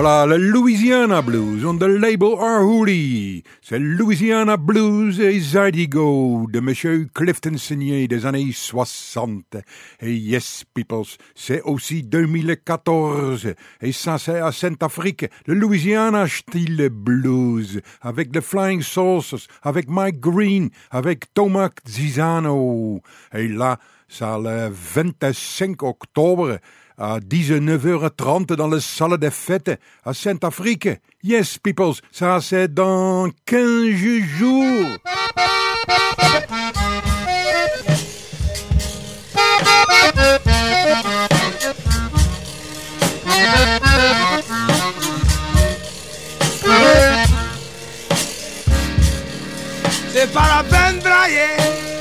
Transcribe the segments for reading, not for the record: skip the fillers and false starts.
Voilà, le Louisiana Blues on the label Arhoolie. C'est Louisiana Blues et Zydeco de Monsieur Clifton Signé des années 60. Et yes, peoples, c'est aussi 2014. Et ça, c'est à Saint-Afrique, le Louisiana style blues, avec The Flying Saucers, avec Mike Green, avec Thomas Zizano. Et là, c'est le 25 octobre, à 19h30 dans la salle des fêtes à Saint-Afrique. Yes, peoples, ça c'est dans 15 jours. C'est pas la peine de brailler.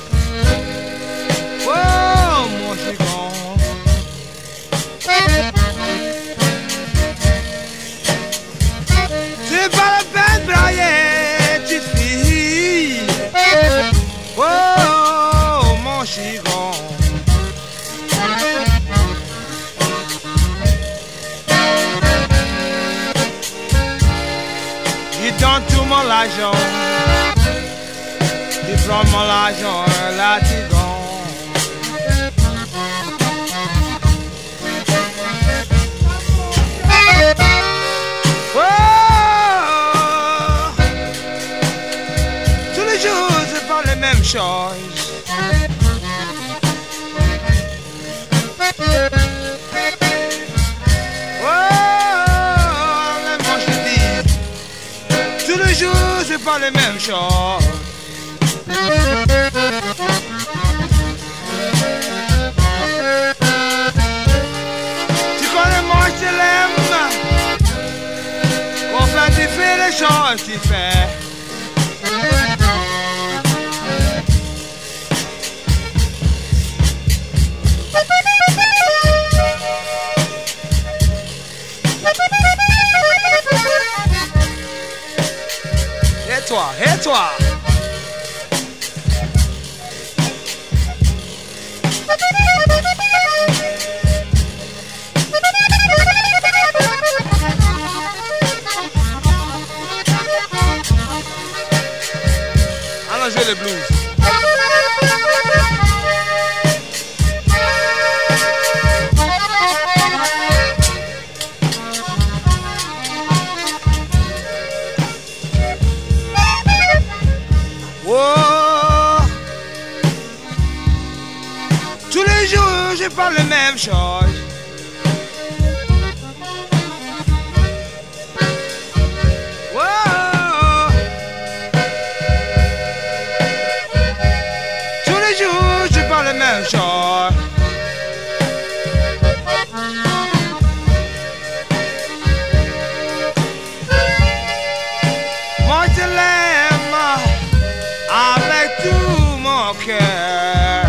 Oh, mon chigon. C'est pas la peine de brailler, petite fille. Oh, mon chigon. Il donne tout mon argent. Il prend mon argent, là tu gon. Même chose. Oh, mais moi je dis, tous les jours c'est pas les mêmes choses. Tu connais moi je l'aime. Enfin tu fais les choses tu fais. Et toi. Allons jouer le blues. C'est pas la même chose. Wow. Tous les jours, c'est pas la même chose. Moi, je l'aime avec tout mon cœur.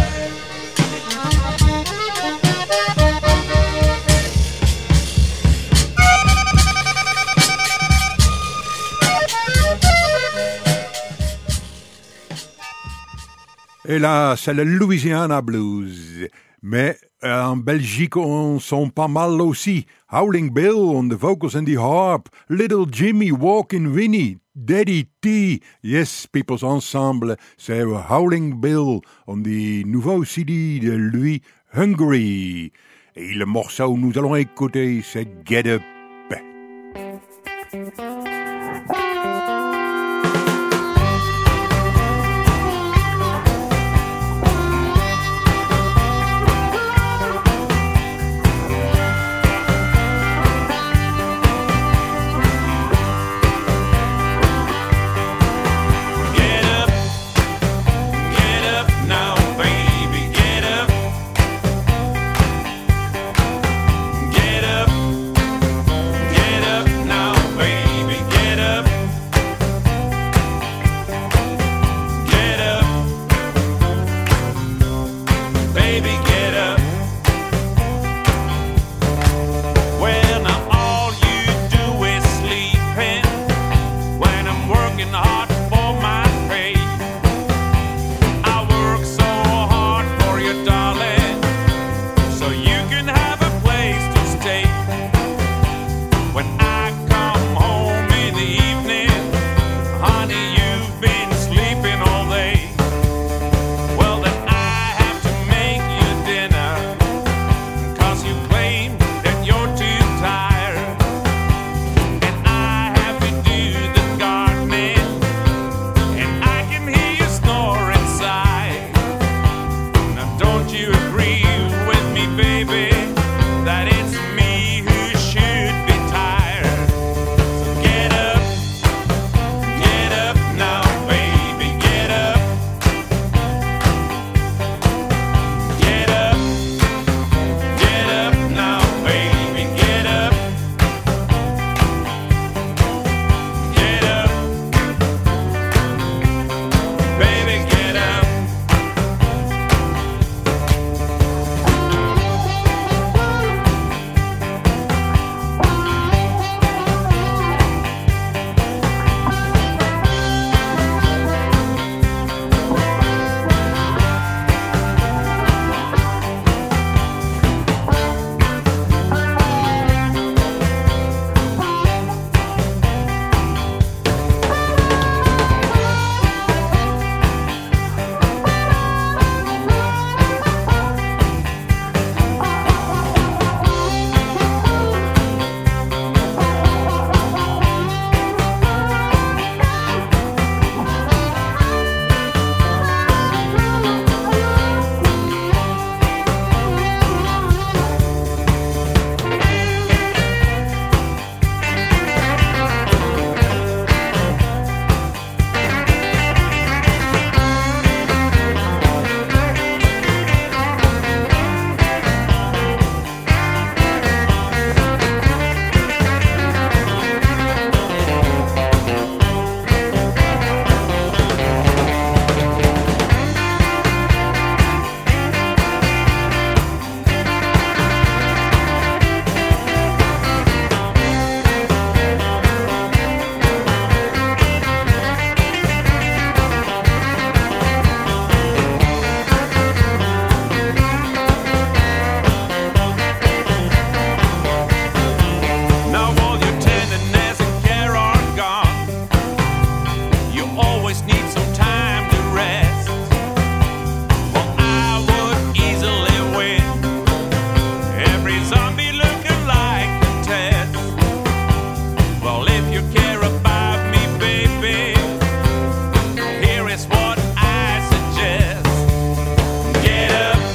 Et là, c'est le Louisiana Blues. Mais en Belgique, on sont pas mal aussi. Howling Bill on the vocals and the harp. Little Jimmy, Walking Winnie, Daddy T. Yes, peoples ensemble. C'est Howling Bill on the nouveau CD de lui, Hungry. Et le morceau que nous allons écouter, c'est Get Up. Get up now, baby. always need some time to rest. Well, I would easily win. Every zombie looking like a test. Well, if you care about me, baby, here is what I suggest. Get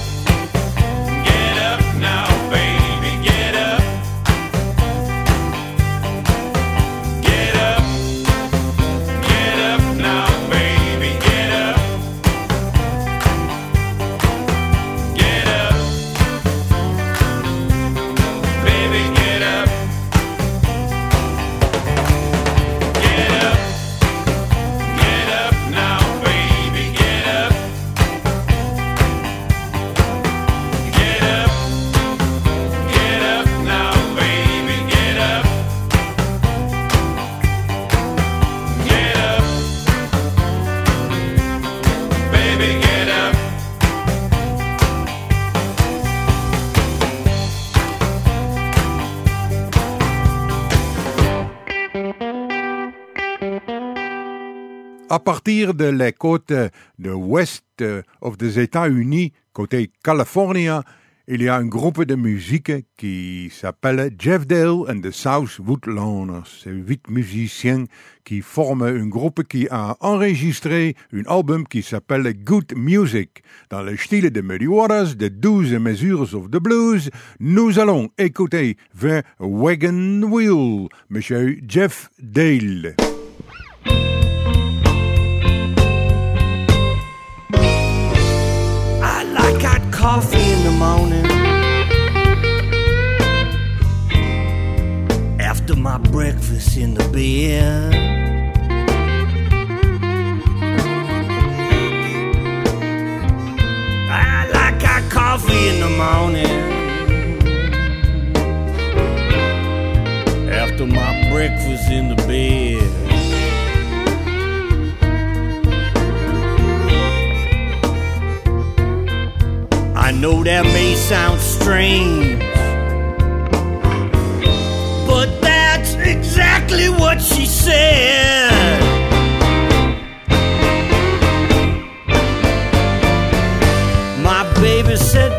up now, baby, get up. Get up now, baby, get up. Get up, baby, get up. Get up now, baby, get up. Get up now, baby, get up. Get up, baby, get up. À partir de la côte de l'ouest des États-Unis, côté Californie, il y a un groupe de musique qui s'appelle Jeff Dale and the South Woodlawners. C'est 8 musiciens qui forment un groupe qui a enregistré un album qui s'appelle Good Music. Dans le style de Muddy Waters, de 12 Measures of the Blues, nous allons écouter The Wagon Wheel, Monsieur Jeff Dale. I like hot coffee in the morning after my breakfast in the bed. I like hot coffee in the morning after my breakfast in the bed. I know that may sound strange, but that's exactly what she said. My baby said,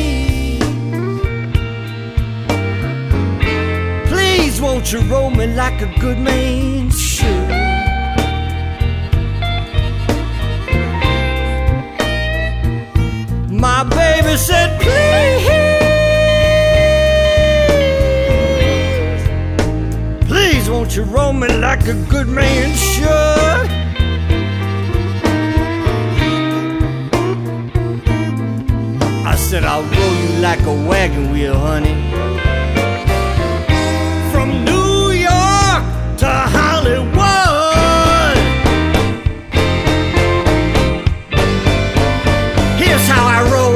please won't you roll me like a good man should. My baby said, please won't you roll me like a good man should. I said, I'll roll you like a wagon wheel, honey. From New York to Hollywood. Here's how I roll.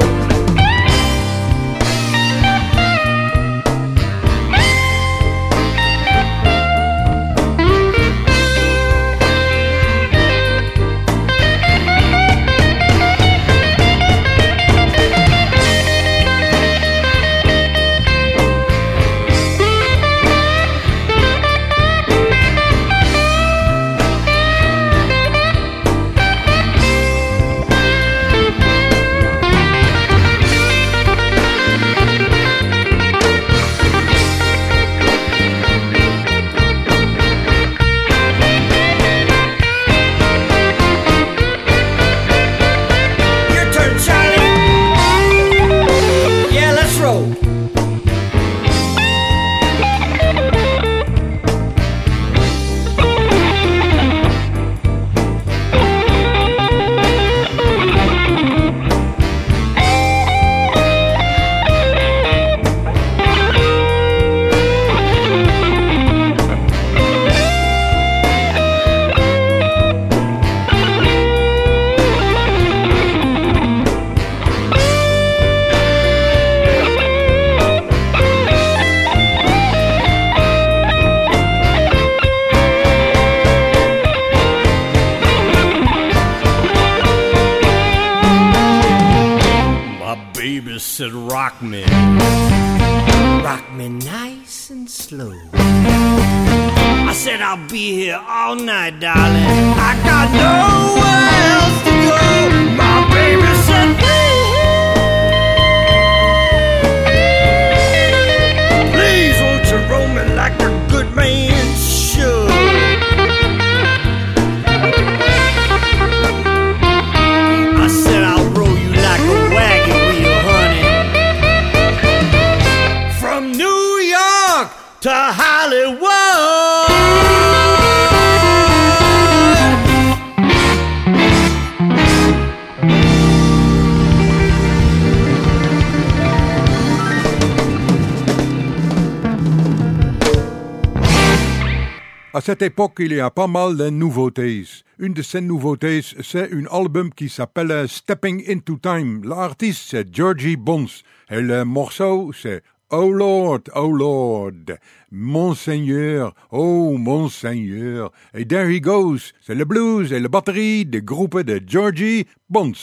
Said rock me nice and slow. I said I'll be here all night, darling. I got no cette époque, il y a pas mal de nouveautés. Une de ces nouveautés, c'est un album qui s'appelle Stepping into Time. L'artiste, c'est Georgie Bonds. Et le morceau, c'est Oh Lord, Monseigneur, oh Monseigneur. Et there he goes. C'est le blues et la batterie du groupe de Georgie Bonds.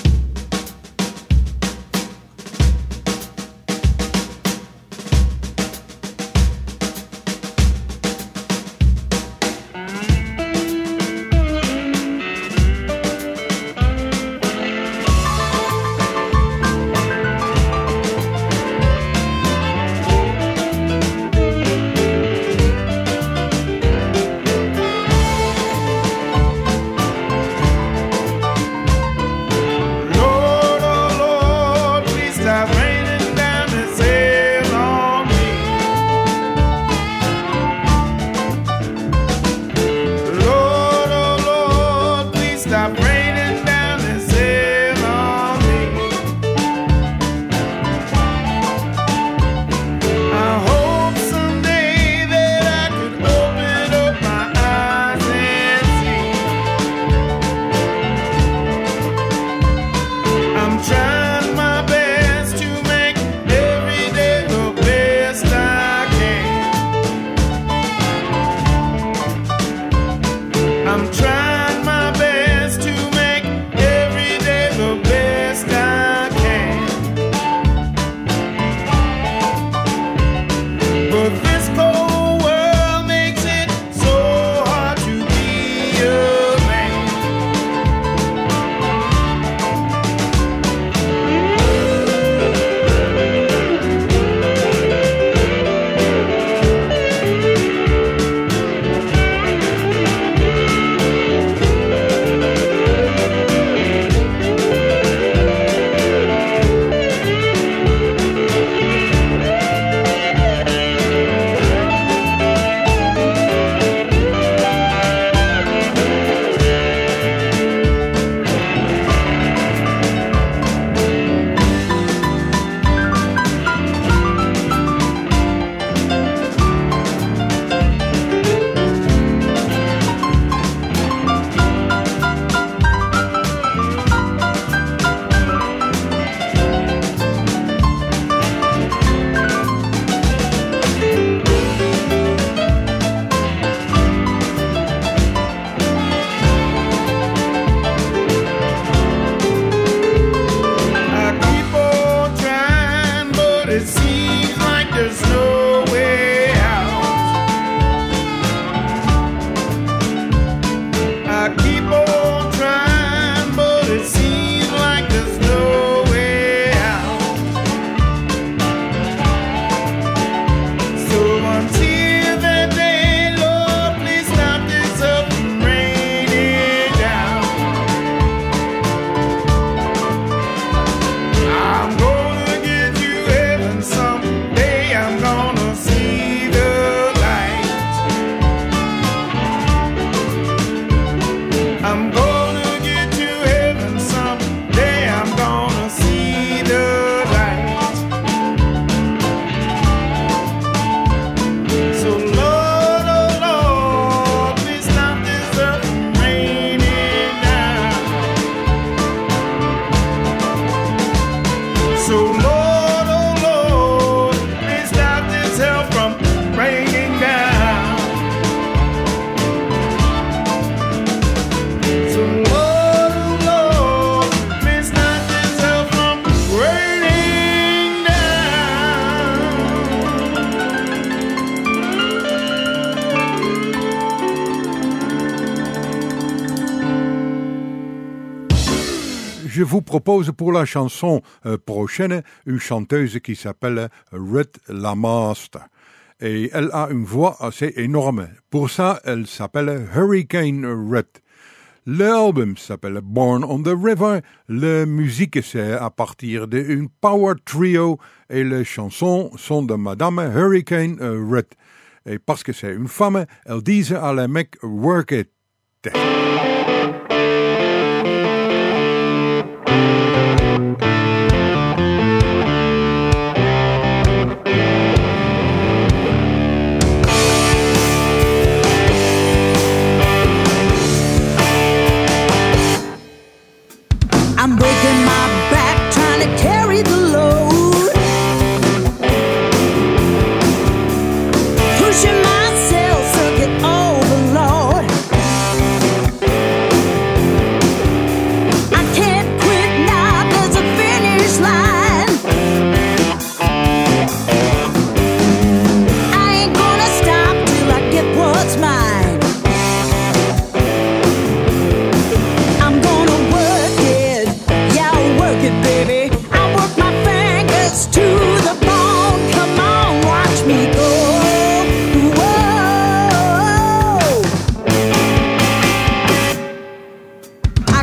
Je vous propose pour la chanson prochaine une chanteuse qui s'appelle Ruth Lamaster. Et elle a une voix assez énorme. Pour ça, elle s'appelle Hurricane Ruth. L'album s'appelle Born on the River. La musique, c'est à partir d'une power trio. Et les chansons sont de Madame Hurricane Ruth. Et parce que c'est une femme, elle dit à les mecs « work it ».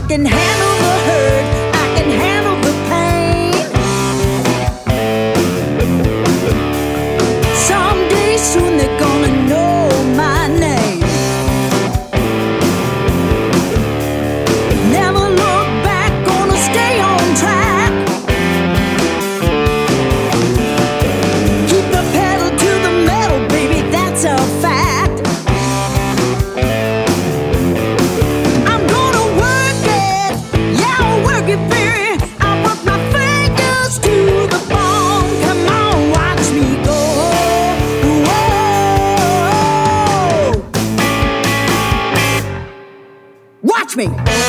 can handle the hurt, I can handle the pain. Someday soon they're gonna know my name. Never look back, gonna stay on track. Keep the pedal to the metal, baby, that's a fact. I'm gonna work it, yeah, I'll work it, baby. I'll work my fingers to the bone. Come on, watch me go. Whoa. Watch me.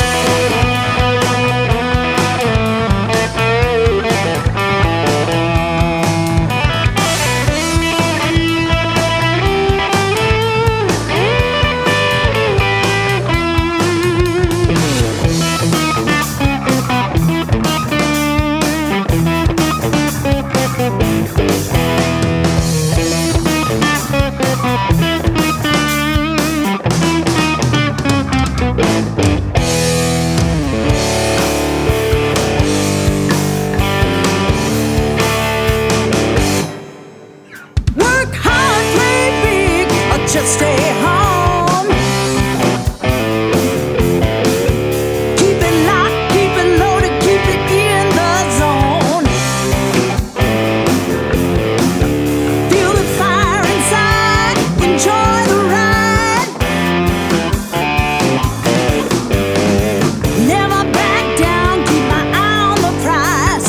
Work hard, play big, or just stay home. Keep it locked, keep it loaded, keep it in the zone. Feel the fire inside, enjoy the ride. Never back down, keep my eye on the prize.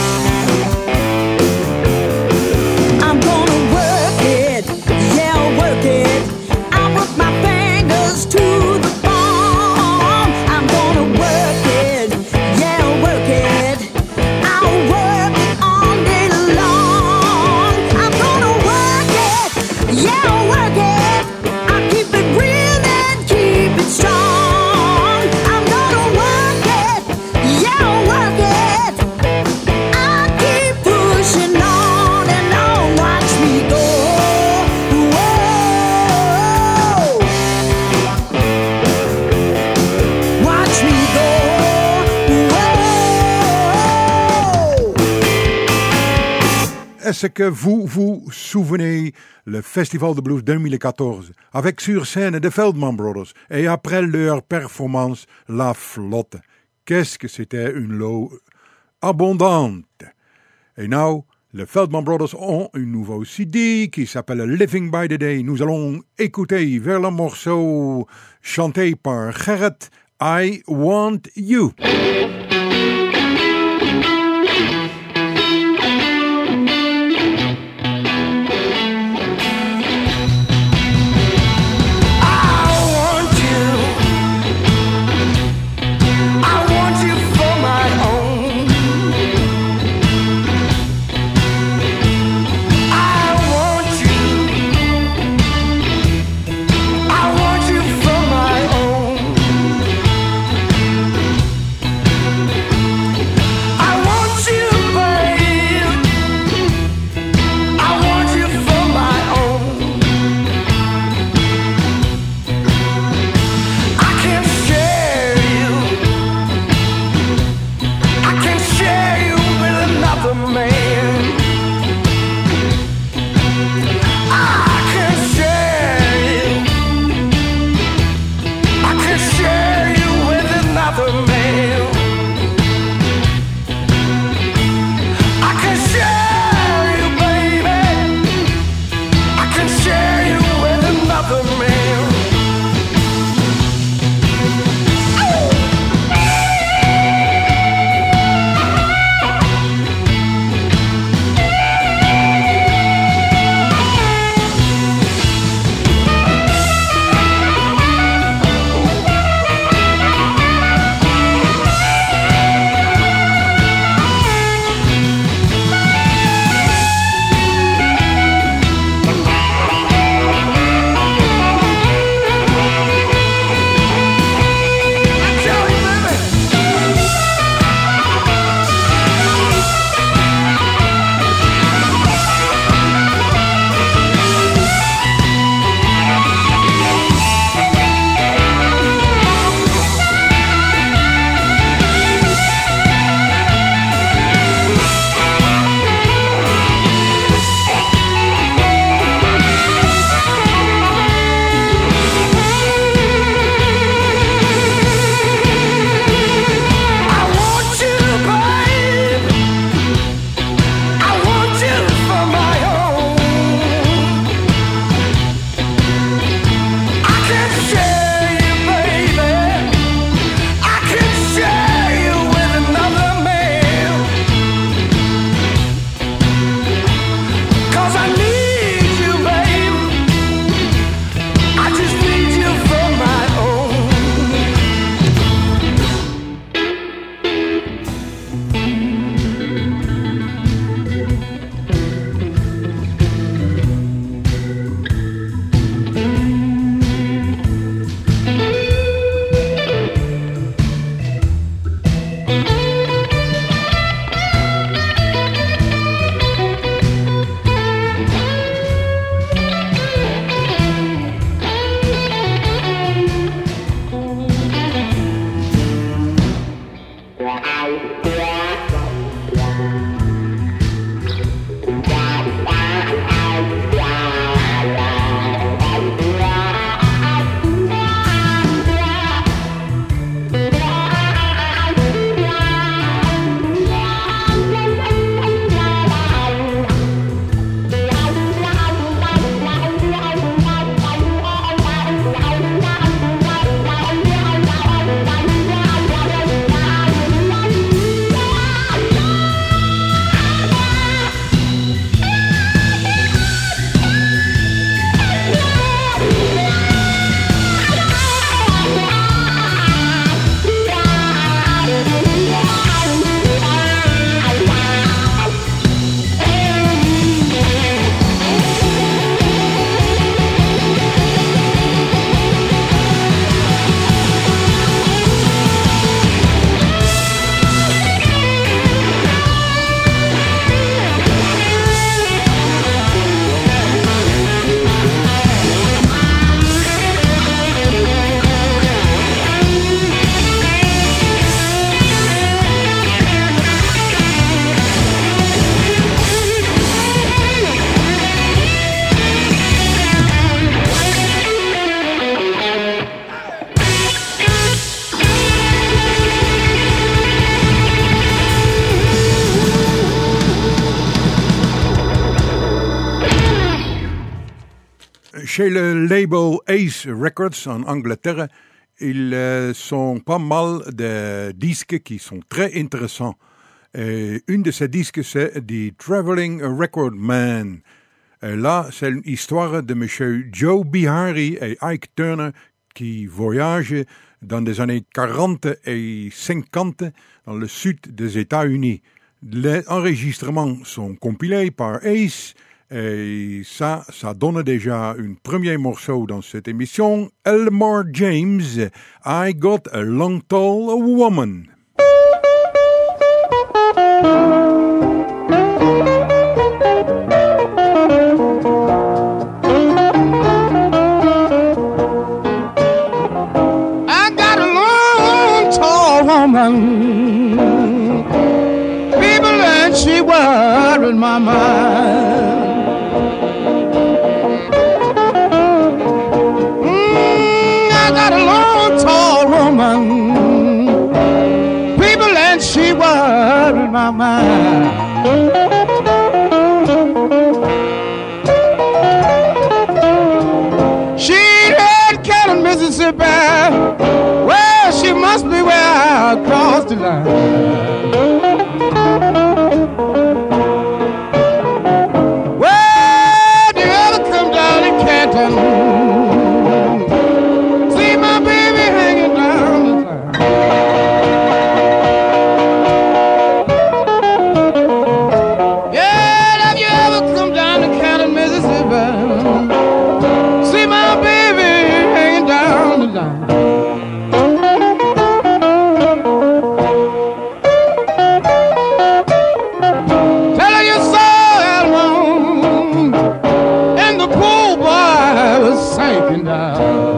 I'm gonna work it, yeah, I'll work it. I'll work my fingers to the bone. I'm gonna work it, yeah, I'll work it. I'll work it all day long. I'm gonna work it, yeah, I'll work it. I'll keep it real and keep it strong. I'm gonna work it, yeah, I'll work it. I'll keep pushing on and on, watch me go. Whoa. Watch me go. Whoa. Est-ce que vous vous souvenez le Festival de Blues 2014 avec sur scène The Feldman Brothers et après leur performance La Flotte? Qu'est-ce que c'était une low abondante. Et now, les Feldman Brothers ont un nouveau CD qui s'appelle Living by the Day. Nous allons écouter vers le morceau chanté par Gerrit, I Want You. chez le label Ace Records en Angleterre, ils sont pas mal de disques qui sont très intéressants. Et une de ces disques, c'est The Traveling Record Man. Et là, c'est une histoire de M. Joe Bihari et Ike Turner qui voyagent dans les années 40 et 50 dans le sud des États-Unis. Les enregistrements sont compilés par Ace et ça donne déjà un premier morceau dans cette émission, Elmore James, I Got a Long Tall Woman. I got a long, tall woman. People and she worried my mind. I got a long, tall woman. People and she worried my mind. She had Cannon, Mississippi. Well, she must be where I crossed the line. Well, do you ever come down to Canton? See my baby hanging down the line. Yeah, have you ever come down to Canton, Mississippi? See my baby hanging down the line. Tell her you saw Elmore and the poor boy was sinking down.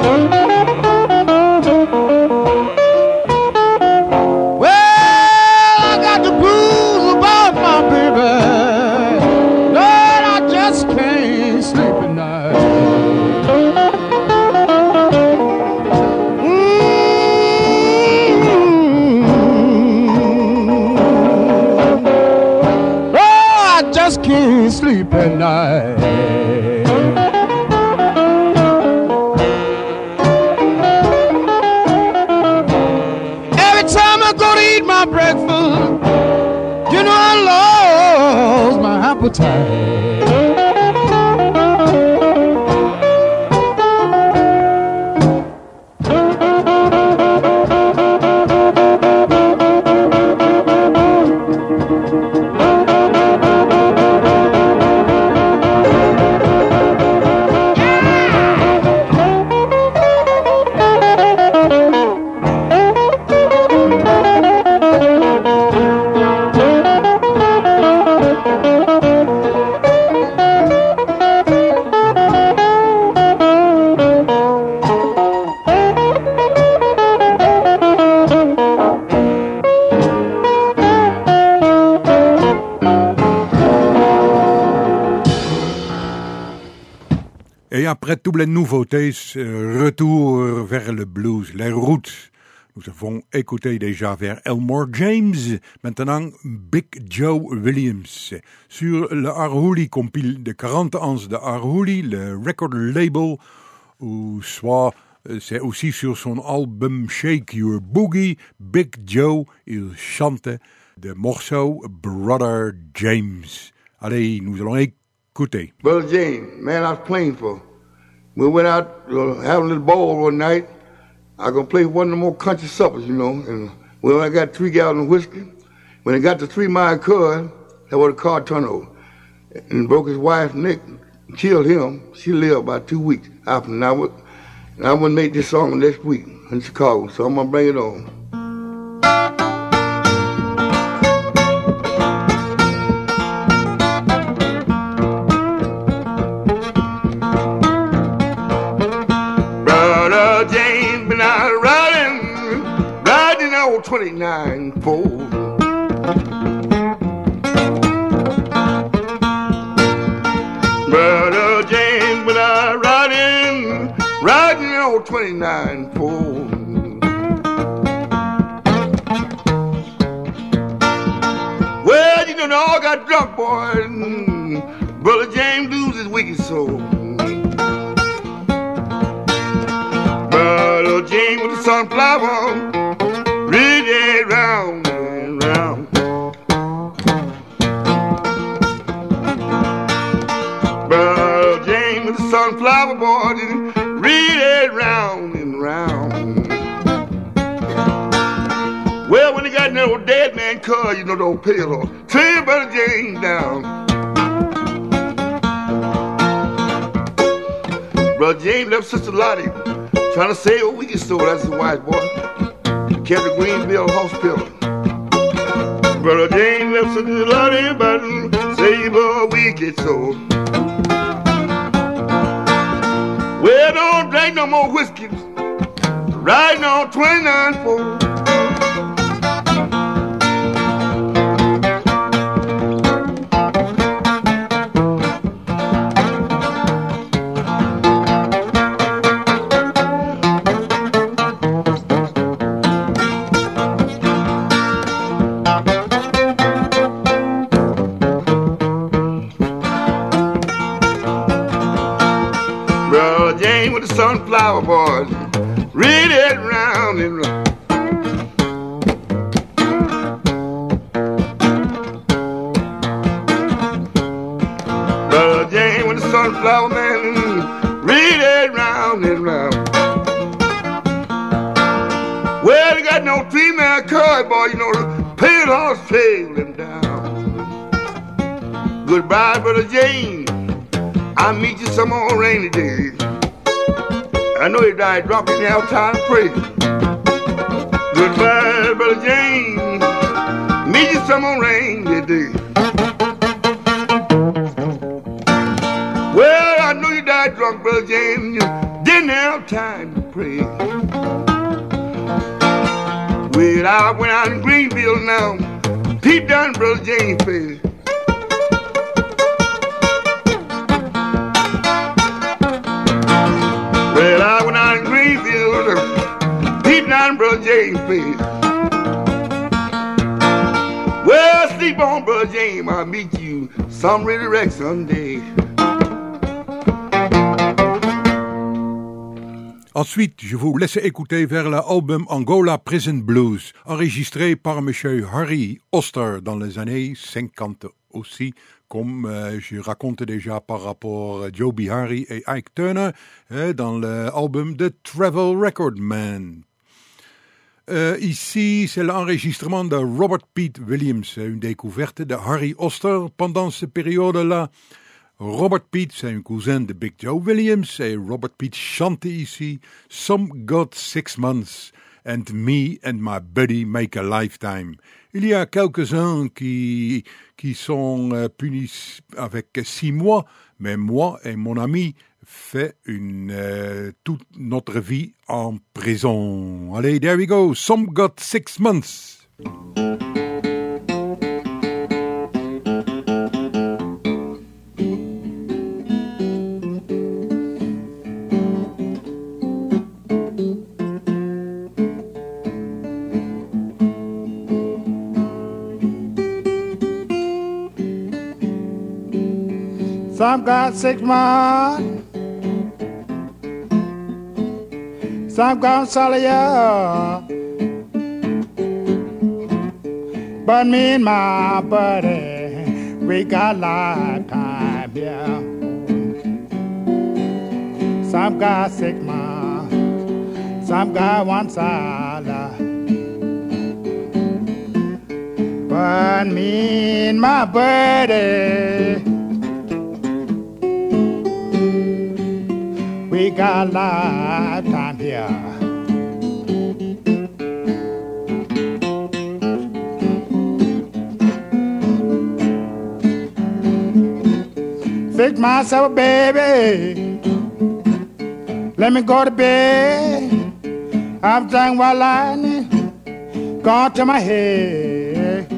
Well, I got the blues about my baby. Lord, I just can't sleep at night. Oh, I just can't sleep at night. Every time I go to eat my breakfast, you know I lost my appetite. Et après toutes les nouveautés, retour vers le blues, les routes. Nous avons écouté déjà vers Elmore James, maintenant Big Joe Williams. Sur le Arhoolie compile de 40 ans de Arhoolie, le record label, ou soit c'est aussi sur son album Shake Your Boogie, Big Joe, il chante le morceau Brother James. Allez, nous allons écouter. Brother James, man, I was playing for. We went out having a little ball one night. I gonna play one of the more country suppers, you know. And we only got 3 gallons of whiskey. When it got to 3 Mile Cut, that was a car turnover. And broke his wife's neck, killed him. She lived about 2 weeks after. And I would make this song next week in Chicago, so I'm gonna bring it on. Been out riding old 29 Ford. Brother James been out riding old 29 Ford. Well, you know they all got drunk, boy. Brother James lose his wicked soul. sunflower, really round and round. Brother James with the sunflower boy, really round and round. Well, when he got in that old dead man car, you know, the old pillow, turn Brother James down. Brother James left Sister Lottie trying to save a weekend store. That's his wife, boy. He kept the Greenville hospital. Brother James left Sister Lottie about to save a weekend store. Well, don't drink no more whiskey. Riding on 29-4. Sunflower boys, read it round and round. Brother James with the sunflower man, read it round and round. Well, they got no female car, boy, you know, the pale horse trail them down. Goodbye, Brother James, I'll meet you some more rainy days. I know he died drunk in the time to pray. Goodbye, Brother James. Meet you some on rainy day. Well, I know you died drunk, Brother James. You didn't have time to pray. Well, I went out in Greenville now. Peep down Brother James' face. Well, I went out in Greenville, deep down Brother James' face. Well, sleep on, Brother James, I'll meet you some resurrection day. Ensuite, je vous laisse écouter vers l'album Angola Prison Blues, enregistré par Monsieur Harry Oster dans les années 50 aussi. Comme je raconte déjà par rapport à Joe Bihari et Ike Turner dans l'album The Travel Record Man. Ici, c'est l'enregistrement de Robert Pete Williams, une découverte de Harry Oster pendant cette période-là. Robert Pete, c'est un cousin de Big Joe Williams et Robert Pete chante ici Some Got 6 Months and Me and My Buddy Make a Lifetime. Il y a quelques-uns qui sont punis avec 6 mois, mais moi et mon ami fait toute notre vie en prison. Allez, there we go. Some Got 6 Months. Some got 6 months, some got solid year, but me and my buddy, we got lifetime here. Some got 6 months, some got 1 solid, but me and my buddy, we got lifetime here. Fix myself a baby, let me go to bed. I'm thinking while lightning gone to my head.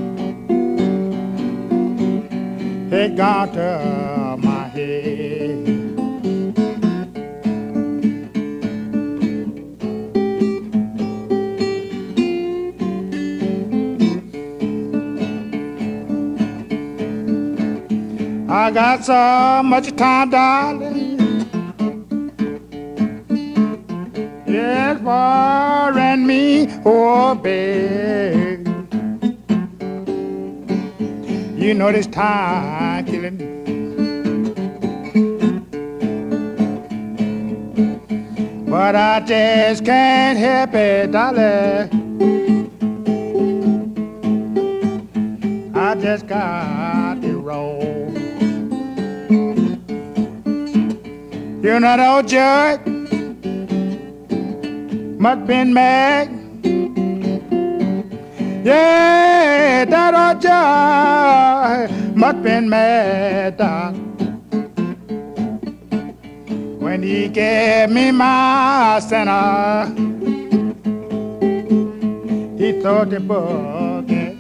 It gone to my head. I got so much time, darling. Yes, for me, oh babe. You know this time killing me. But I just can't help it, darling. I just got to roll. You know that old judge must been mad. Yeah, that old judge must been mad, darling. When he gave me my center, he thought the bucket.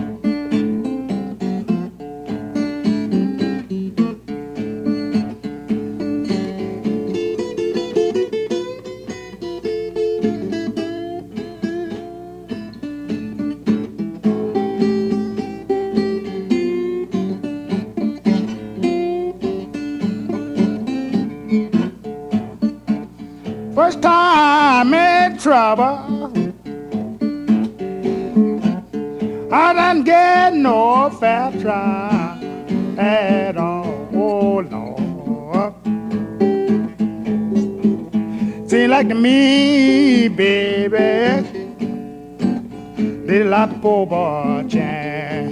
First time in trouble, I didn't get no fair trial at all. Oh Lord, seems like to me, baby, little lot poor boy chance.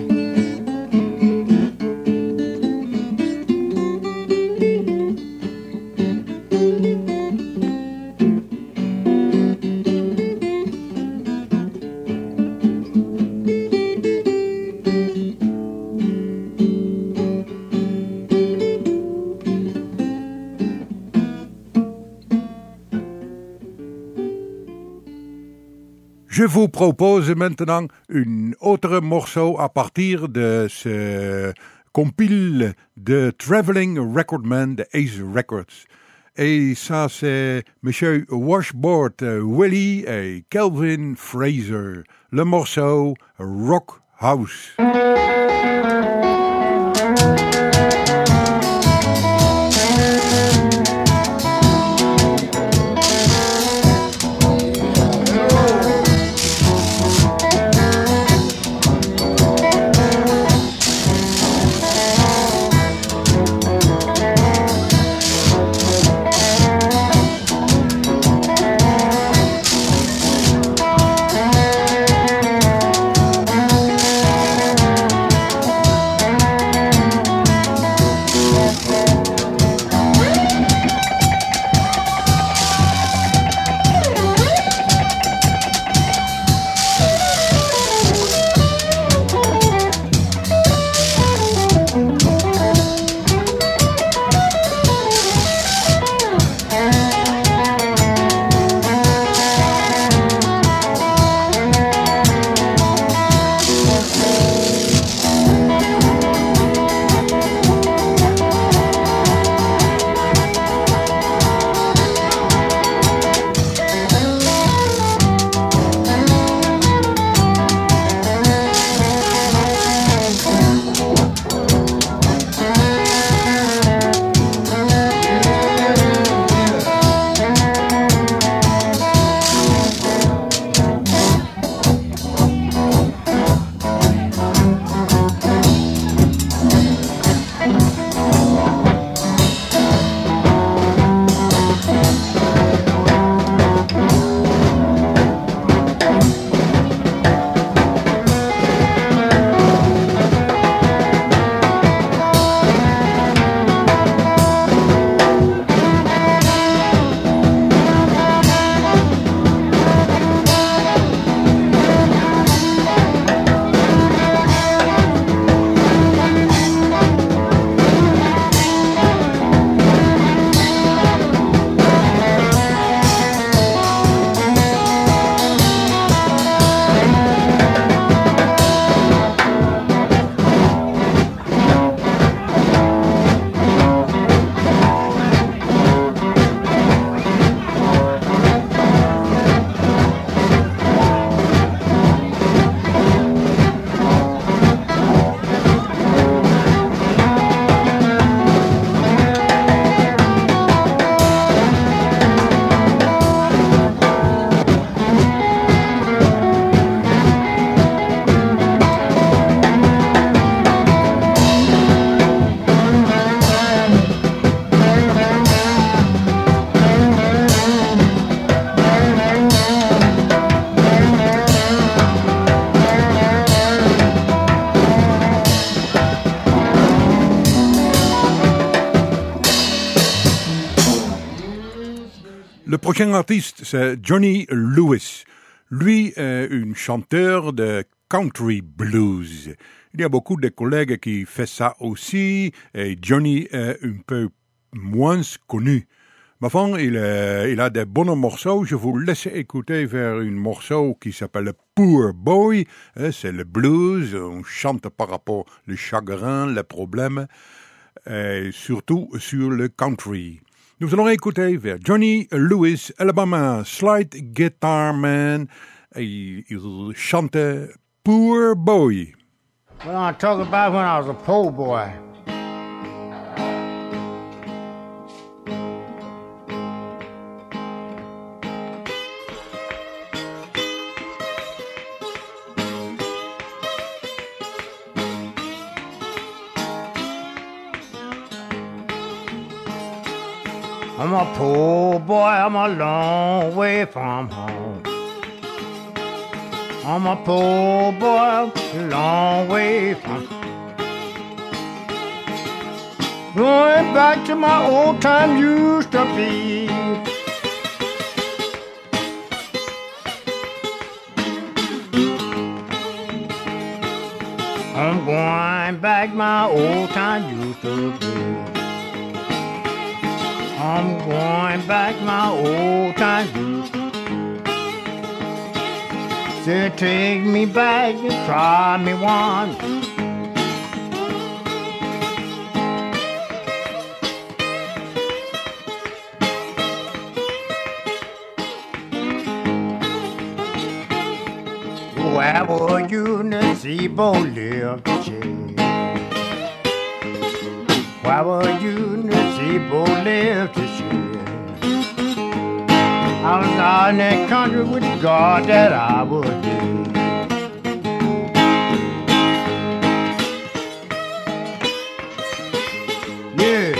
Je vous propose maintenant une autre morceau à partir de ce compile de Traveling Recordman de Ace Records. Et ça, c'est Monsieur Washboard Willie et Calvin Fraser. Le morceau Rock House. prochain artiste, c'est Johnny Lewis. Lui est un chanteur de country blues. Il y a beaucoup de collègues qui font ça aussi, et Johnny est un peu moins connu. Mais enfin, il a des bons morceaux. Je vous laisse écouter vers un morceau qui s'appelle Poor Boy. C'est le blues. On chante par rapport au chagrin, les problèmes, et surtout sur le country. Nous allons écouter vers Johnny Lewis, Alabama Slide Guitar Man. Et il chante Poor Boy. Well, I talk about when I was a poor boy. I'm a poor boy, I'm a long way from home. I'm a poor boy, a long way from going back to my old time used to be. I'm going back my old time used to be. I'm going back my old time used to be. Say, take me back and try me once. Where would you Nacebo live to shade? Where would you Nacebo live to shade? I was out in that country with God that I would do. Yeah.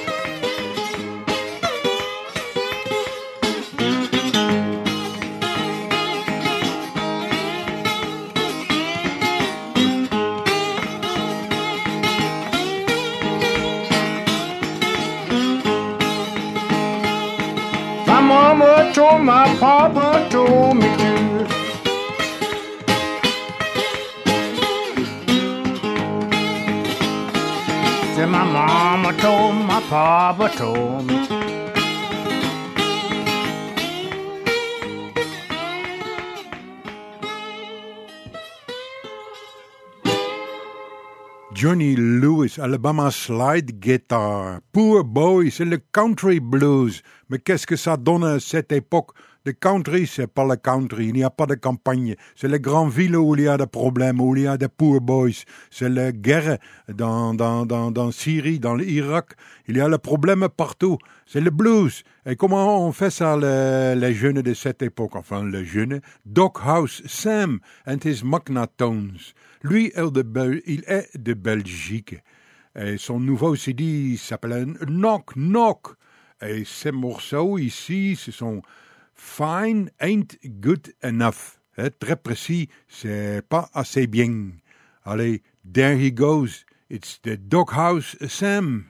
My mama told my papa told me to. Said my mama told my papa told me to. Johnny Lewis, Alabama Slide Guitar. Poor Boy, c'est le country blues. Mais qu'est-ce que ça donne à cette époque? Le country, c'est pas le country. Il n'y a pas de campagne. C'est les grandes villes où il y a des problèmes, où il y a des poor boys. C'est la guerre dans Syrie, dans l'Irak. Il y a le problème partout. C'est le blues. Et comment on fait ça, les jeunes de cette époque? Enfin, les jeunes. Doc House Sam and his Magnatones. Lui, il est de Belgique. Et son nouveau CD s'appelle Knock Knock. Et ces morceaux ici, ce sont Fine Ain't Good Enough. Très précis, c'est pas assez bien. Allez, there he goes. It's the Doghouse Sam.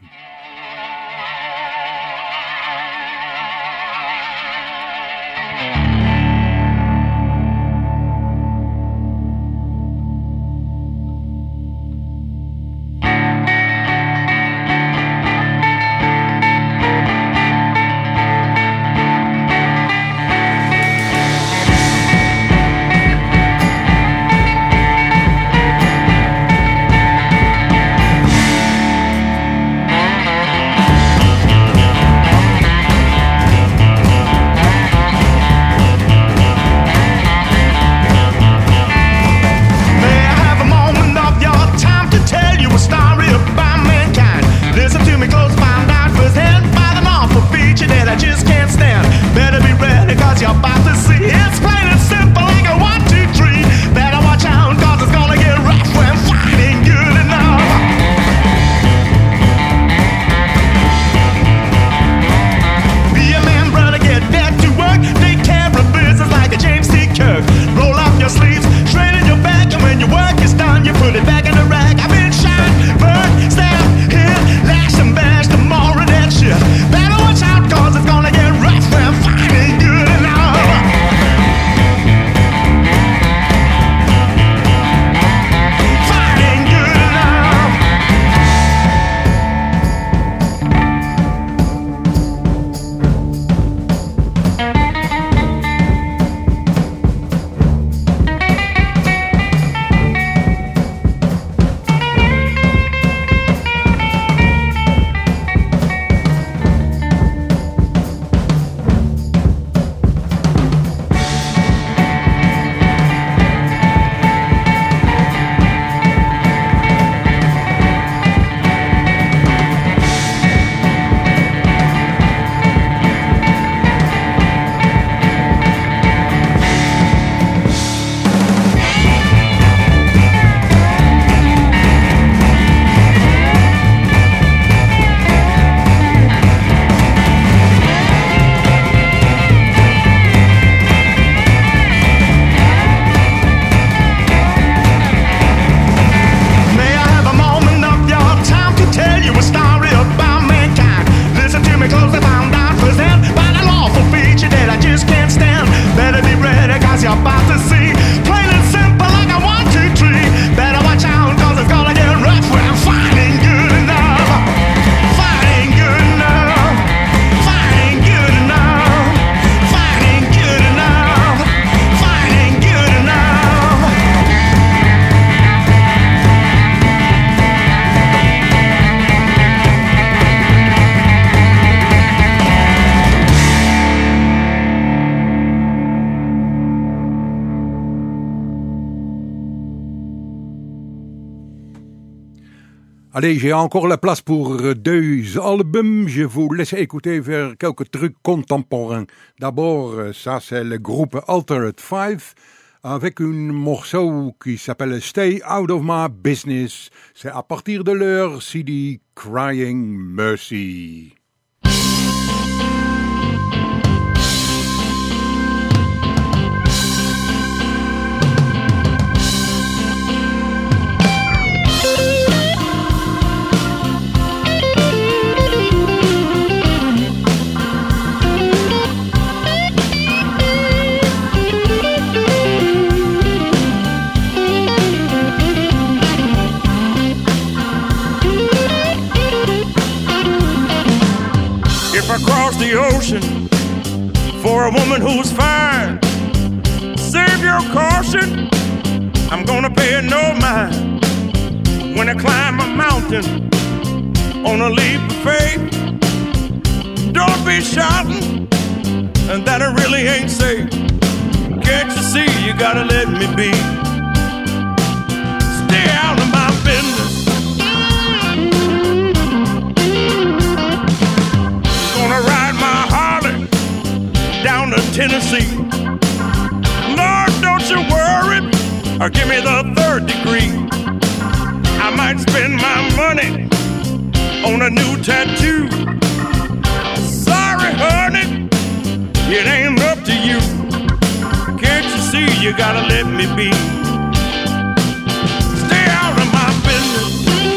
Allez, j'ai encore la place pour 2 albums. Je vous laisse écouter vers quelques trucs contemporains. D'abord, ça c'est le groupe Altered Five avec un morceau qui s'appelle Stay Out of My Business. C'est à partir de leur CD Crying Mercy. If I cross the ocean for a woman who's fine, save your caution, I'm gonna pay it no mind. When I climb a mountain on a leap of faith, don't be shouting, and that it really ain't safe. Can't you see you gotta let me be? Stay out of my business. Gonna ride my Harley down to Tennessee. Lord, don't you worry, or give me the 3rd degree. I might spend my money on a new tattoo. Sorry, honey, it ain't up to you. Can't you see you gotta let me be? Stay out of my business.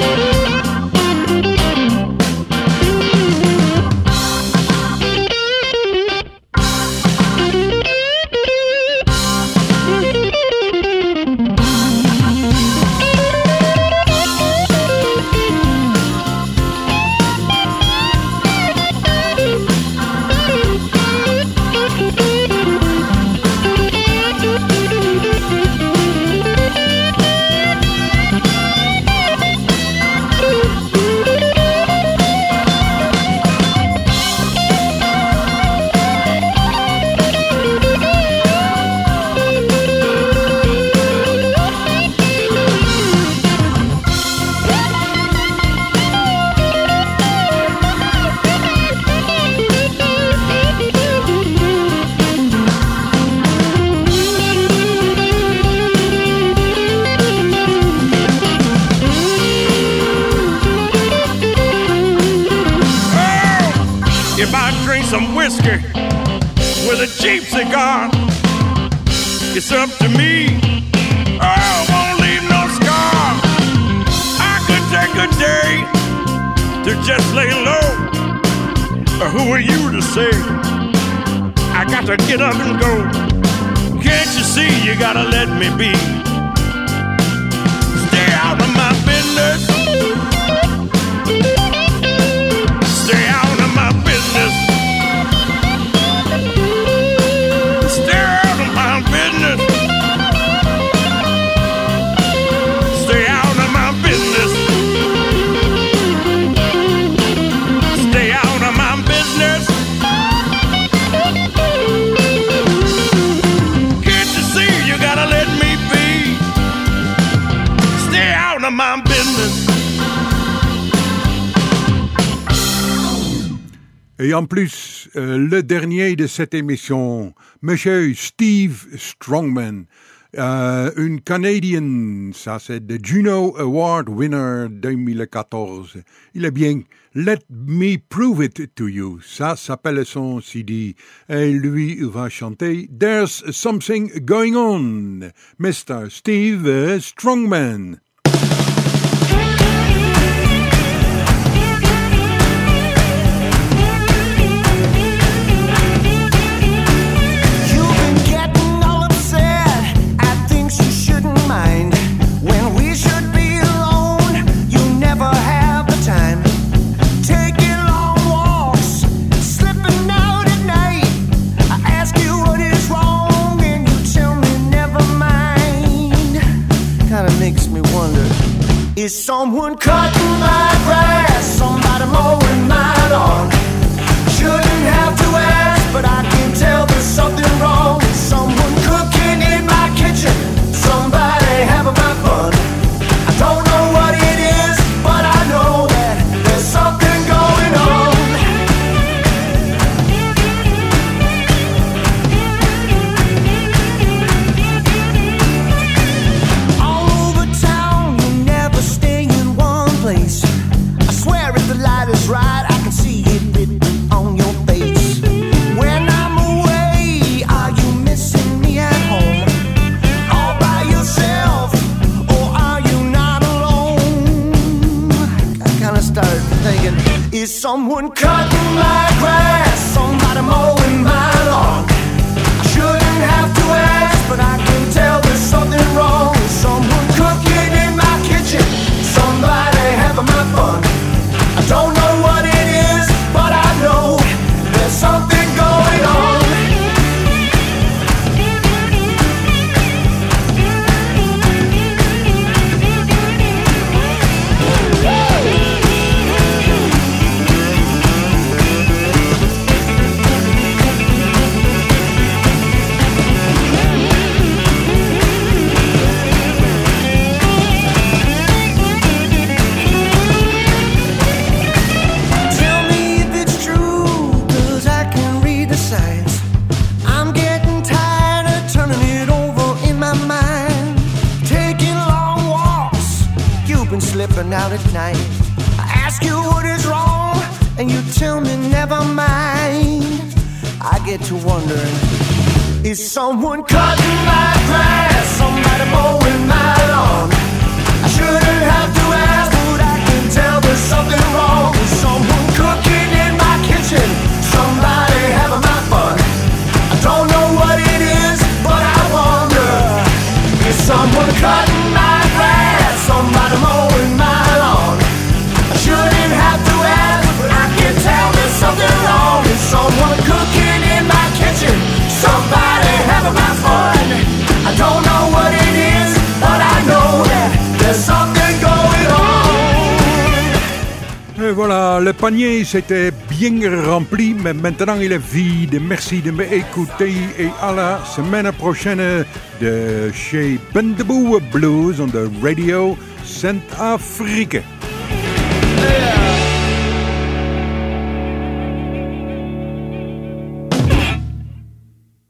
Some whiskey with a cheap cigar, it's up to me. Oh, won't leave no scar. I could take a day to just lay low. Who are you to say I got to get up and go? Can't you see you gotta let me be? Stay out of my business. Stay out of my business. My business. Et en plus, le dernier de cette émission, Monsieur Steve Strongman, une Canadienne, ça c'est le Juno Award winner 2014. Il est bien Let Me Prove It To You, ça s'appelle son CD. Et lui, il va chanter There's Something Going On, Mr. Steve Strongman. Is someone cutting my grass? Somebody mowing my lawn? Shouldn't have to ask, but I can tell there's something wrong. Is someone cooking in my kitchen? Somebody having my fun? I don't know what it is, but I know someone cutting my grass? Somebody mowing my lawn? I shouldn't have to ask, but I can tell there's something wrong. Is someone cooking in my kitchen? Somebody having my fun? I don't know what it is, but I know there's something going on. Slipping out at night. I ask you what is wrong, and you tell me never mind. I get to wondering, is someone cutting my grass? Somebody mowing my lawn? I shouldn't have to ask, but I can tell there's something wrong. Is someone cooking in my kitchen? Somebody having my fun? I don't know what it is, but I wonder, is someone cutting my grass? Somebody mowing my lawn? I shouldn't have to ask, but I can tell there's something wrong. Is someone cooking in my kitchen? Somebody having my fun? I don't know what it is, but I know that there's something going on. Et voilà, le panier s'était bien rempli, mais maintenant il est vide. Merci de m'écouter et à la semaine prochaine de chez Bendaboo Blues on the Radio Centrafrique. Hey,